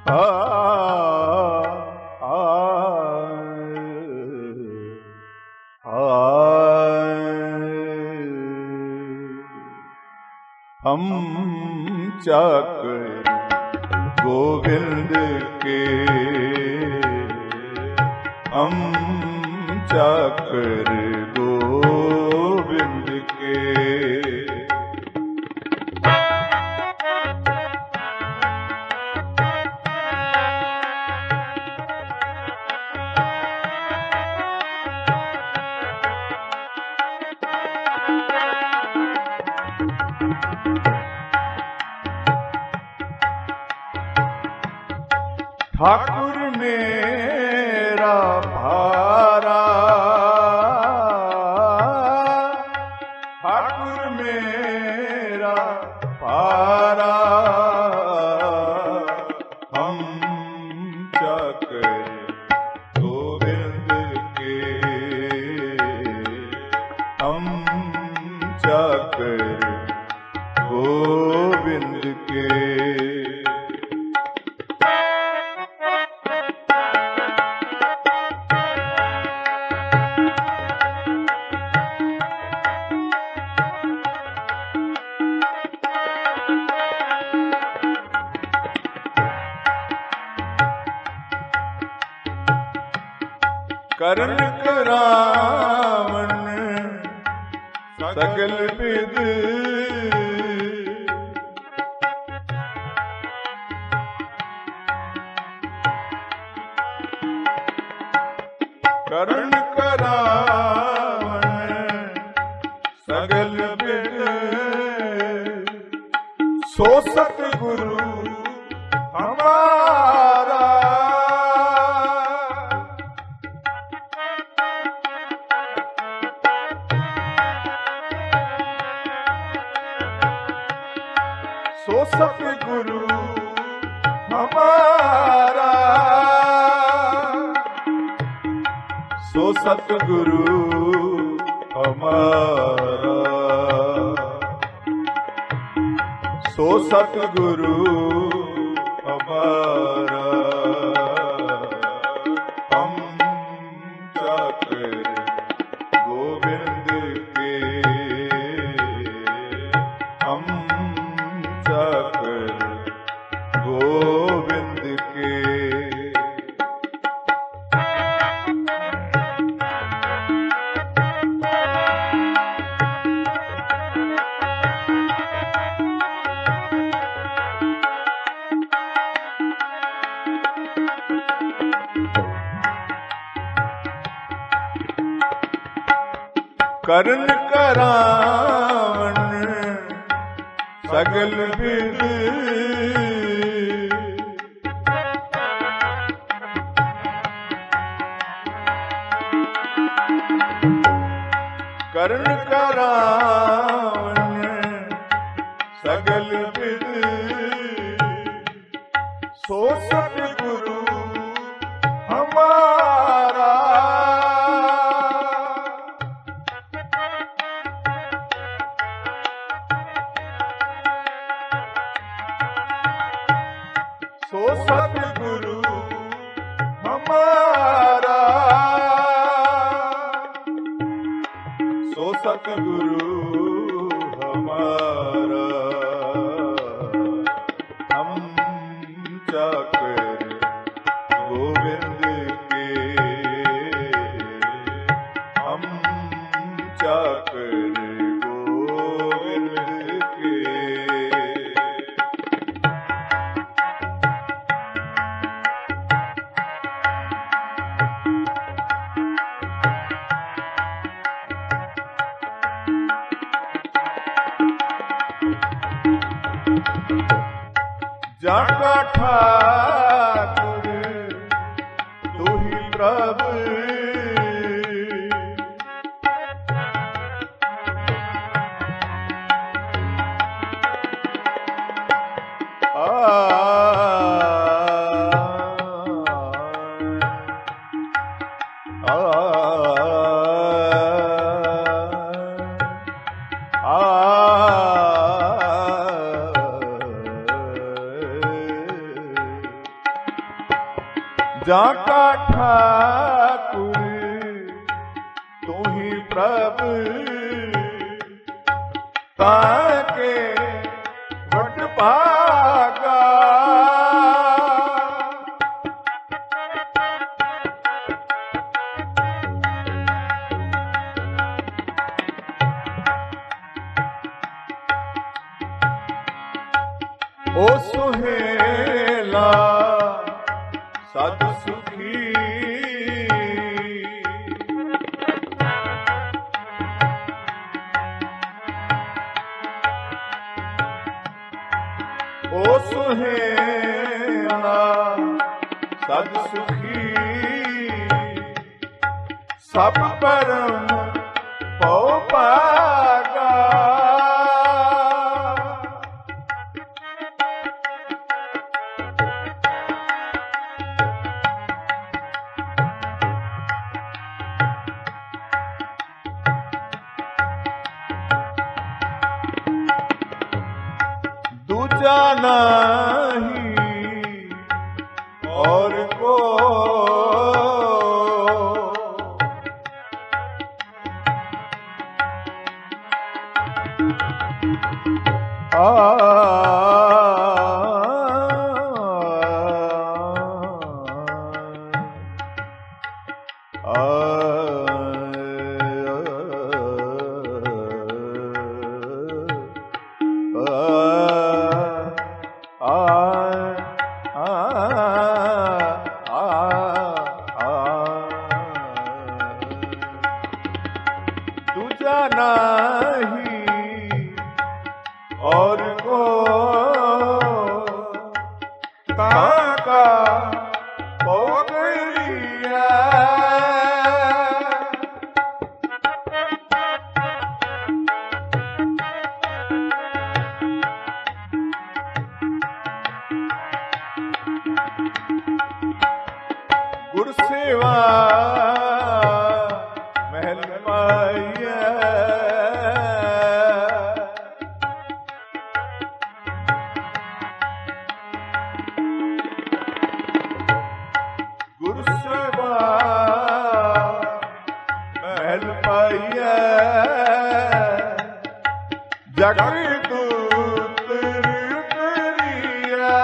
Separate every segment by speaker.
Speaker 1: हम चाकर गोविंद के, हम चाकर गोविंद के। ठाकुर मेरा भारा, ठाकुर मेरा भारा, हम चाकर गोविंद के, हम चाकर गोविंद के। करण करावन सगल विद, करण करावन सगल विद, सो सतगुरु हमारा। सो सतगुरु हमारा, सो सतगुरु हमारा, सो सतगुरु हमारा। हम चाकर गोविंद के, हम चाकर गोविंद के। करण करावन सगल विद, करण करावन सगल विद, सो सतगुरु हमारा। सो सतगुरु हमारा, सो सतगुरु हमारा। हम चाकर गोविंद के, हम चाकर गोविंद के। जाका ठाकुर तू ही प्रभु, जाका ठाकुर तू ही प्रभु ताके वट भागा। ओ सुहेला सद सुखी ओ सुहेला सद सुखी सब परम पौ पागा। दूजा नहीं और को दूजा नहीं और को काका पोगरिया। गुरसेवा महल पाइया गुरसेवा महल पाइया जगदूत करिया।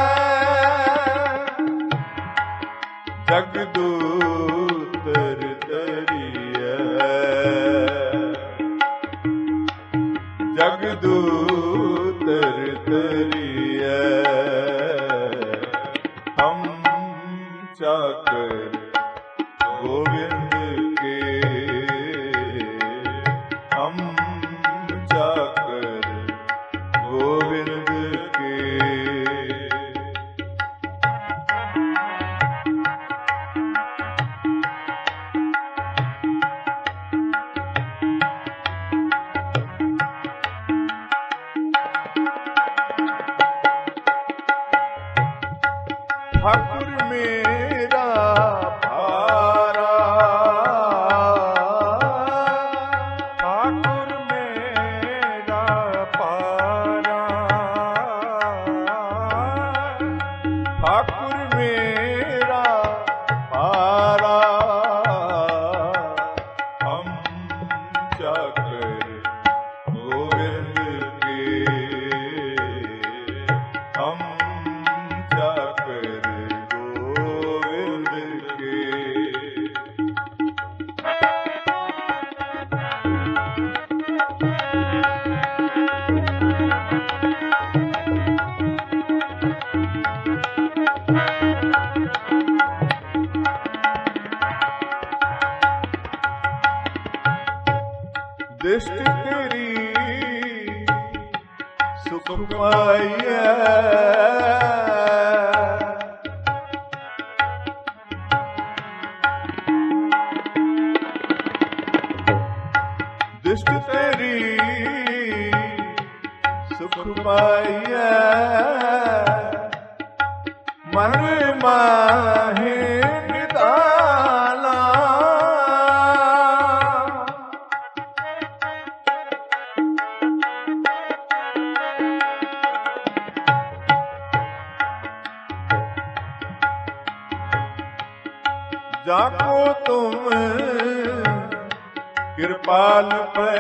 Speaker 1: जगदूत तरिया जगदूत तरिया हम चाकर गोविंद के हम चाकर गोविंद के। ठाकुर मेरा भारा ठाकुर मेरा पारा ठाकुर मेरा पारा हम चाकर गोविंद के हम चाकर दृष्टि तेरी सुख पाइया। दृष्टि तेरी सुख पाइया मन माहे निदाना। जाको तुम कृपाल पे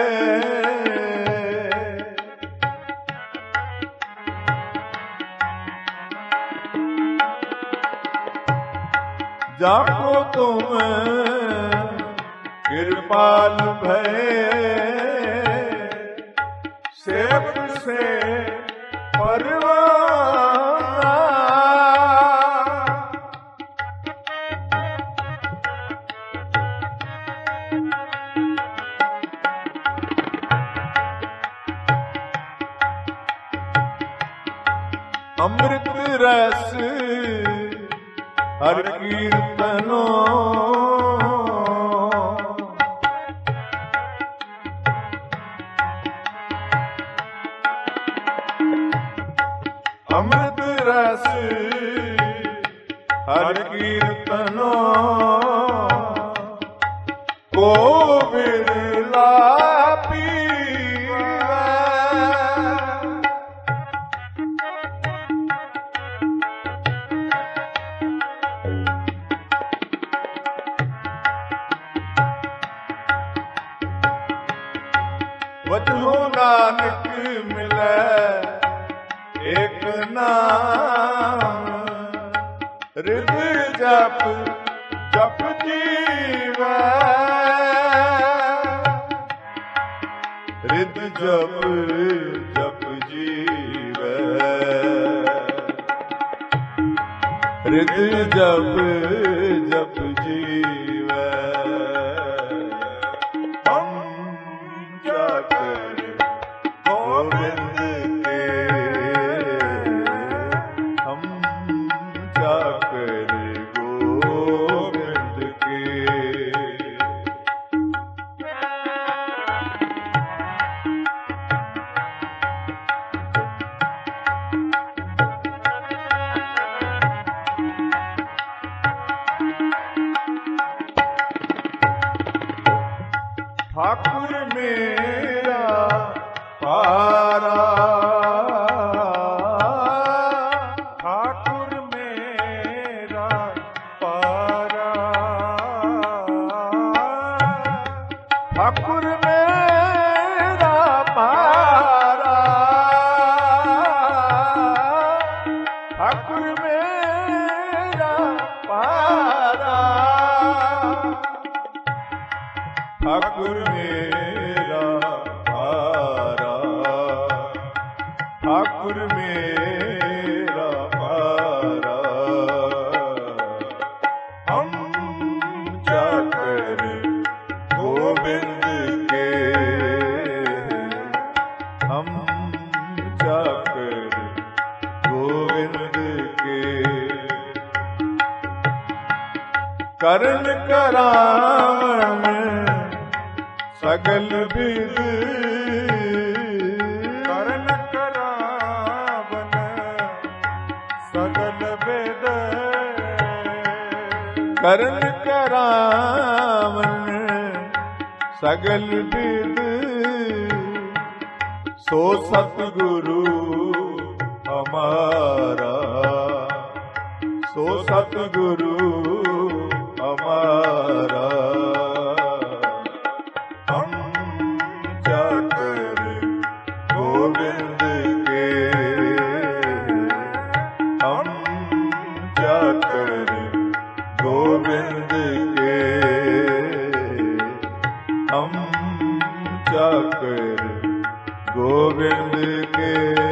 Speaker 1: जाको तुम कृपाल भय सेवक से परवाना अमृत रस हर कीर्तनो अमृत रस हर कीर्तनो को बिरला पीवे वजहो नानक मिले एक नाम रिद जप जप जीवे रिद जप जप जीवे रिद जप जप जीवे हम जाकर गोविंद के हम जाकर गोविंद के ठाकुर मेरा पारा ठाकुर मेरा पारा ठाकुर मेरा पारा ठाकुर मेरा पारा ठाकुर मेरा पारा ठाकुर मेरा पारा हम जाकर गोविंद के हम जाकर गोविंद के करण करावन सगल विद करण करावन सगल वेद करण करावन सगल विद सो सतगुरु हमारा सो सतगुरु हमारा गोविंद के हम जाकर गोविंद के हम जाकर गोविंद के